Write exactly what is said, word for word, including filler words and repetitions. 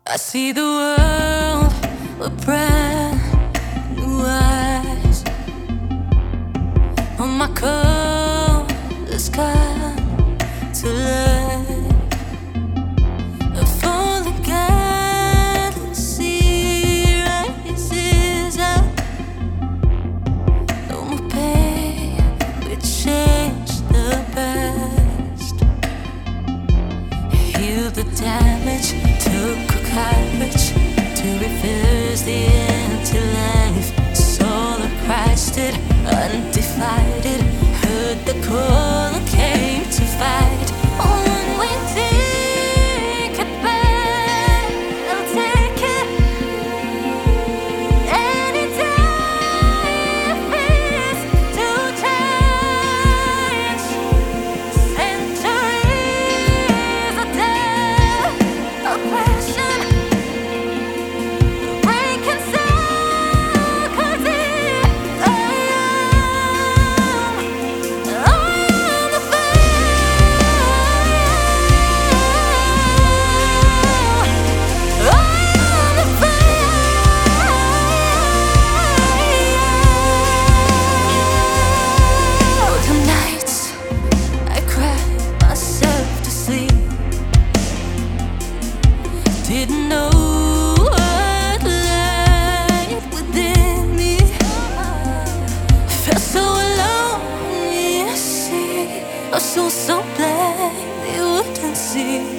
I see the world with brand new eyes. On my cold, the sky to light. A falling galaxy rises up. No more pain, we change the past. Heal the damage, took courage to reverse the empty life. Soul of Christ, it undivided, heard the call and came to fight. On we take it back, I'll take it any time it's to change. Centuries of death, oppression, breaking circles in. I am, I am the fire. I am the fire. Some nights I cry myself to sleep. Didn't know what light within me. Felt so alone, you see. I was so, so blind they wouldn't see.